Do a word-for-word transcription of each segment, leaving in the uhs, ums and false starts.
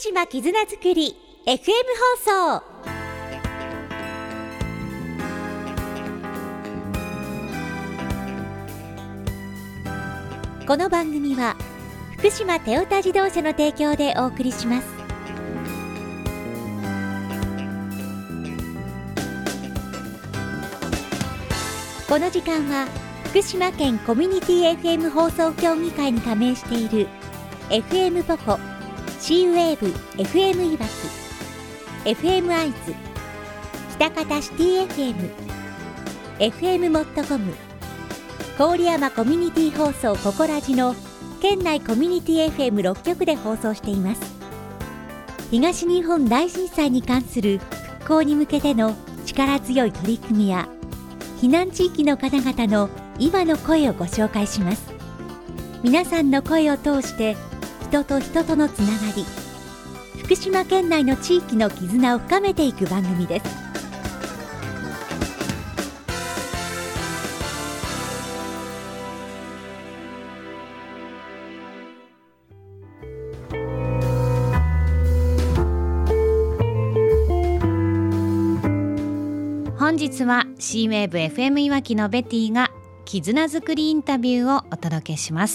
島絆づくり エフエム 放送。この番組は福島テオタ自動車の提供でお送りします。この時間は福島県コミュニティ エフエム 放送協議会に加盟している エフエム ポコ、シーウェーブ エフエム いわき、エフエム 会津、喜多方シティ エフエム、エフエム モットコム、郡山コミュニティ放送ココラジの県内コミュニティ エフエムろっ 局で放送しています。東日本大震災に関する復興に向けての力強い取り組みや避難地域の方々の今の声をご紹介します。皆さんの声を通して人と人とのつながり、福島県内の地域の絆を深めていく番組です。本日は シーウェーブ エフエム いわきのベティが絆づくりインタビューをお届けします。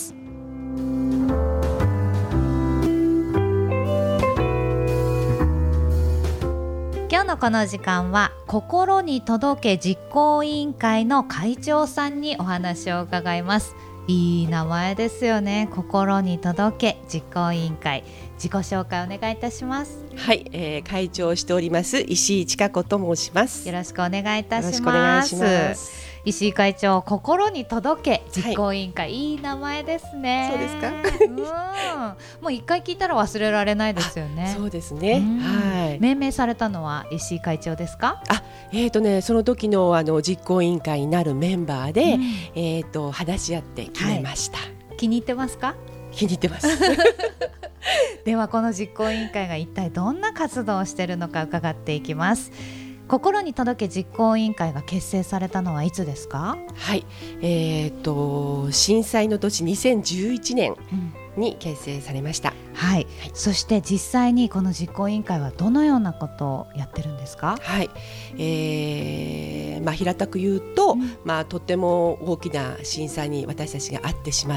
今日のこの時間は心に届け実行委員会の会長さんにお話を伺います。いい名前ですよね。心に届け実行委員会、自己紹介お願いいたします。 はい、えー、会長をしております石井千佳子と申します。 よろしくお願いいたします。 よろしくお願いします。 石井会長、心に届け実行委員会、はい、いい名前ですね。 そうですか。 うん、もう一回聞いたら忘れられないですよね。 そうですね、はい。 命名されたのは石井会長ですか？ あ、えーとね、その時 の, あの実行委員会になるメンバーで、うん、えーと話し合って決めました、はい、 気に入ってますか？ 気に入ってますではこの実行委員会が一体どんな活動をしているのか伺っていきます。心に届け実行委員会が結成されたのはいつですか？ はい、えーと震災の年にせんじゅういちねんに結成されました、うん、 はい、はい。そして実際にこの実行委員会はどのようなことをやってるんですか？ はい、えーまあ、平たく言うと、うんまあ、とっても大きな震災に私たちが遭ってしまって、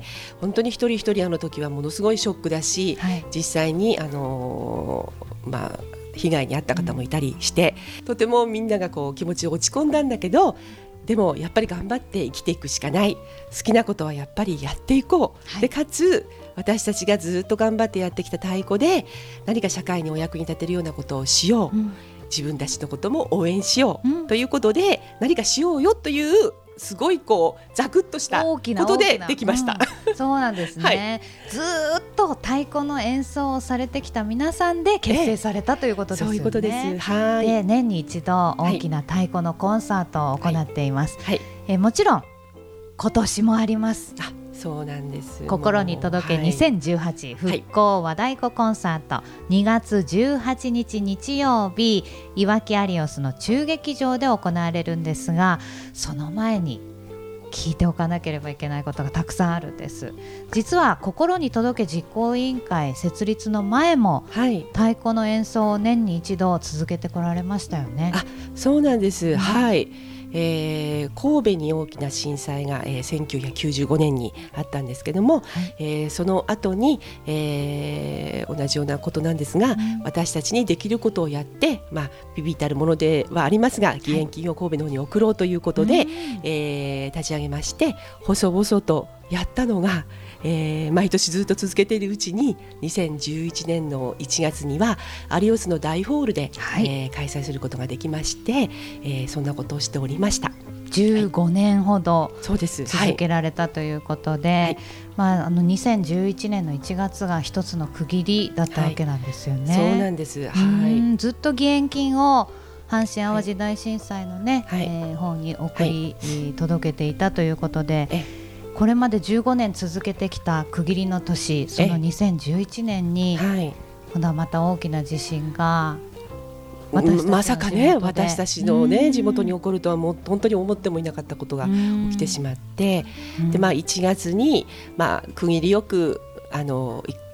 本当に一人一人あの時はものすごいショックだし、はい、実際にあのー、まあ被害に遭った方もいたりして、うん、とてもみんながこう気持ち落ち込んだんだけど、でもやっぱり頑張って生きていくしかない、好きなことはやっぱりやっていこう、はい、でかつ私たちがずっと頑張ってやってきた太鼓で何か社会にお役に立てるようなことをしよう、うん、自分たちのことも応援しよう、うん、ということで何かしようよというすごいこうザクッとしたことでできました、 うん、そうなんですね、はい、ずっと太鼓の演奏をされてきた皆さんで結成されたということですよね。 そういうことです。はい。 で年に一度大きな太鼓のコンサートを行っています、はいはい。えもちろん今年もあります。 あ、そうなんです。 心に届けにせんじゅうはち、はい、復興和太鼓コンサート、にがつじゅうはちにち日曜日、いわきアリオスの中劇場で行われるんですが、その前に聞いておかなければいけないことがたくさんあるんです。実は心に届け実行委員会設立の前も、はい、太鼓の演奏を年に一度続けてこられましたよね。 あ、そうなんです、うん、はい。えー、神戸に大きな震災が、えー、せんきゅうひゃくきゅうじゅうごねんにあったんですけども、はい、えー、その後に、えー、同じようなことなんですが、うん、私たちにできることをやって、まあ、ビビたるものではありますが義援金を神戸の方に送ろうということで、はい、えー、立ち上げまして、細々とやったのが、えー、毎年ずっと続けているうちににせんじゅういちねんのいちがつにはアリオスの大ホールで、はい、えー、開催することができまして、えー、そんなことをしておりました。 じゅうごねんほど続けられたということで、はい、まあ、あのにせんじゅういちねんのいちがつが一つの区切りだったわけなんですよね。 はい、そうなんです、はい、 ずっと義援金を阪神・淡路大震災の、ね、はい、えー、方に送り、はい、届けていたということで、これまでじゅうごねん続けてきた区切りの年、そのにせんじゅういちねんに、はい、今度はまた大きな地震がまさかね、私たちの、ね、地元に起こるとはもう本当に思ってもいなかったことが起きてしまって、で、まあ、いちがつに、まあ、区切りよくあの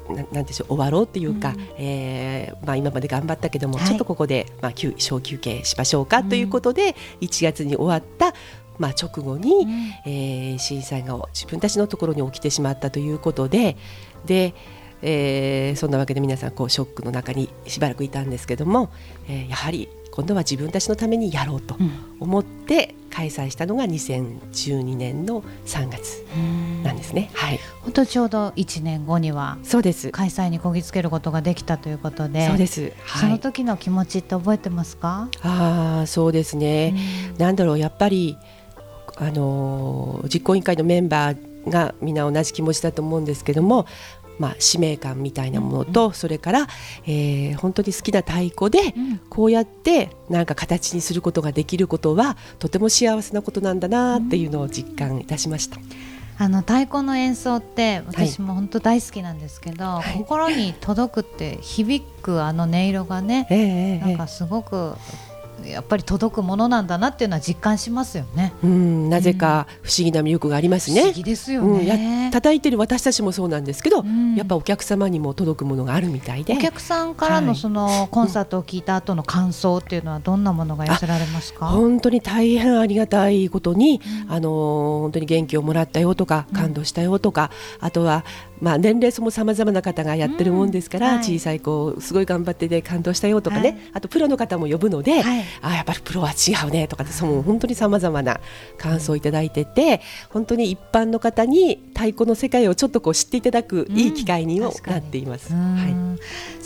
ななんでしょう終わろうっていうか、うんえーまあ、今まで頑張ったけども、はい、ちょっとここで、まあ、休小休憩しましょうかということで、うん、いちがつに終わった、まあ、直後に、うんえー、震災が自分たちのところに起きてしまったということで、で、えー、そんなわけで皆さんこうショックの中にしばらくいたんですけども、えー、やはり今度は自分たちのためにやろうと思って開催したのがにせんじゅうにねんのさんがつなんですね。はい、 本当ちょうどいちねんごにはそうです開催にこぎつけることができたということで、 そうです、はい、 その時の気持ちって覚えてますか？ あそうですね、なんだろうやっぱりあのー、実行委員会のメンバーがみんな同じ気持ちだと思うんですけども、まあ、使命感みたいなものと、うんうん、それから、えー、本当に好きな太鼓で、うん、こうやってなんか形にすることができることはとても幸せなことなんだなっていうのを実感いたしました。 あの太鼓の演奏って私も本当大好きなんですけど、はい、心に届くって響くあの音色がね、はい、なんかすごくやっぱり届くものなんだなっていうのは実感しますよね。 うん、なぜか不思議な魅力がありますね。 不思議ですよね、 うん、や叩いてる私たちもそうなんですけど、うん、やっぱお客様にも届くものがあるみたいで、 お客さんからのそのコンサートを聞いた後の感想っていうのはどんなものが寄せられますか？ 本当に大変ありがたいことに、うん、あの本当に元気をもらったよとか感動したよとか、うん、あとはまあ、年齢層もさまざまな方がやってるもんですから、うんはい、小さい子すごい頑張ってて感動したよとかね、はい、あとプロの方も呼ぶので、はい、あやっぱりプロは違うねとかその本当にさまざまな感想をいただいてて、本当に一般の方に太鼓の世界をちょっとこう知っていただくいい機会にもなっています、うんはい、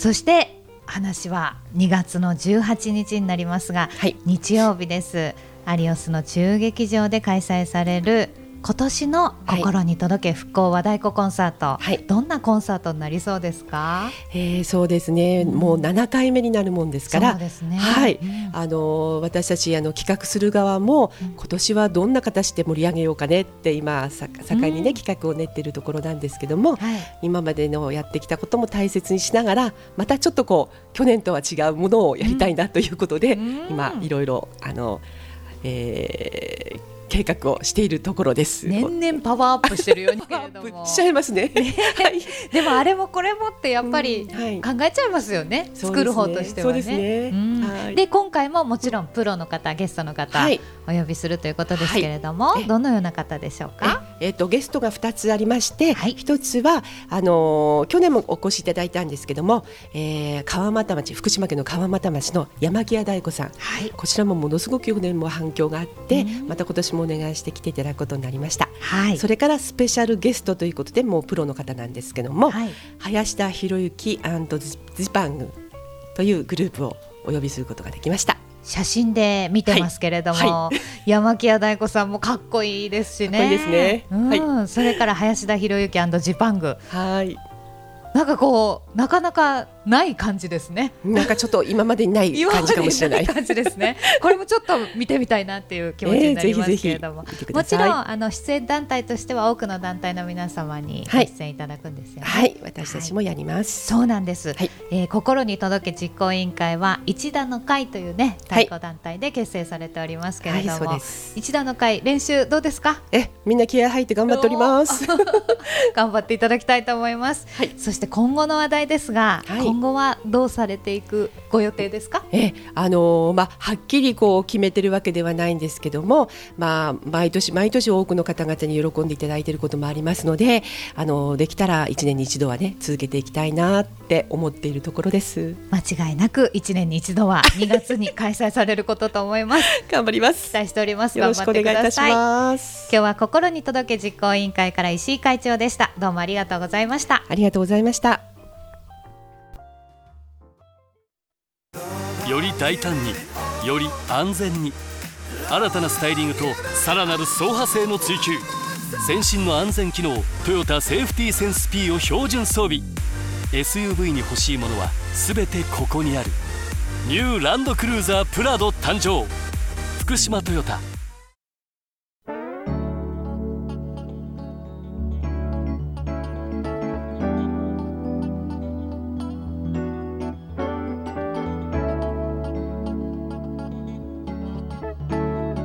そして話はにがつのじゅうはちにちになりますが、はい、日曜日です。アリオスの中劇場で開催される今年の心に届け復興和太鼓コンサート、はい、どんなコンサートになりそうですか？ えー、そうですね、うん、もうななかいめになるもんですから、 そうですね、 はいうん、あの私たちあの企画する側も、うん、今年はどんな形で盛り上げようかねって今さ盛んにね、うん、企画を練っているところなんですけども、はい、今までのやってきたことも大切にしながらまたちょっとこう去年とは違うものをやりたいなということで、うん、今いろいろあの、えー計画をしているところです。 年々パワーアップしてるようにけれどもしちゃいますね、ねはい、 でもあれもこれもってやっぱり考えちゃいますよね、うんはい、作る方としてはね。 そうですね、うんはい、で今回ももちろんプロの方ゲストの方、はい、お呼びするということですけれども、はい、どのような方でしょうか？ ええー、とゲストがふたつありまして、はい、ひとつはあのー、去年もお越しいただいたんですけども、えー、川俣町福島県の川俣町の山木屋大子さん、はい、こちらもものすごく去年も反響があって、うん、また今年もお願いしてきていただくことになりました、はい、それからスペシャルゲストということでもうプロの方なんですけども、はい、林田博之&ジパングというグループをお呼びすることができました。 写真で見てますけれども、はいはい、山木屋大子さんもかっこいいですしね。 かっこいいですね、 うんはい、それから林田博之&ジパング、 はい、 なんかこうなかなかない感じですね。 なんかちょっと今までにない感じかもしれない感じですね。これもちょっと見てみたいなっていう気持ちになりますけれども、えー、ぜひぜひもちろんあの出演団体としては多くの団体の皆様にご出演いただくんですよね。 はい、はい、私たちもやります、 はい、そうなんです、はいえー、心に届け実行委員会は一田の会というね太鼓団体で結成されておりますけれども、はいはい、一田の会練習どうですか？ えみんな気合入って頑張っております頑張っていただきたいと思います、はい、そして今後の話題ですが、はい、今後はどうされていくご予定ですか？ えあのーまあ、はっきりこう決めてるわけではないんですけども、まあ、毎年毎年多くの方々に喜んでいただいていることもありますので、あのー、できたらいちねんに一度はね続けていきたいなって思っているところです。 間違いなくいちねんに一度はにがつに開催されることと思います頑張ります。 期待しております。 よろしくお願いいたします。 今日は心に届け実行委員会から石井会長でした。どうもありがとうございました。 ありがとうございました。 より大胆により安全に新たなスタイリングとさらなる走破性の追求、先進の安全機能トヨタセーフティーセンス P を標準装備。 エスユーブイ に欲しいものは全てここにある。ニューランドクルーザープラド誕生。福島トヨタ。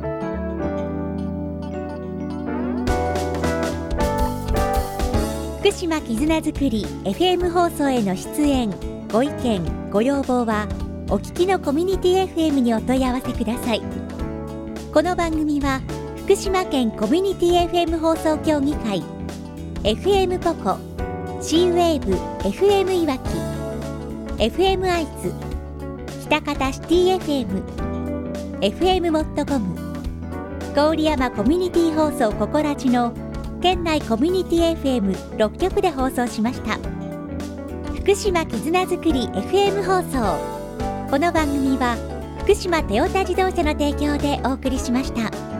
福島絆づくり エフエム 放送への出演ご意見ご要望はお聞きのコミュニティ エフエム にお問い合わせください。この番組は福島県コミュニティ エフエム 放送協議会 エフエム ポコ C ウェーブ エフエム いわき エフエム アイズ北方シティ エフエム エフエム モットコム郡山コミュニティ放送ココラジの県内コミュニティ エフエムろっきょくで放送しました。福島絆づくり エフエム 放送、この番組は福島トヨタ自動車の提供でお送りしました。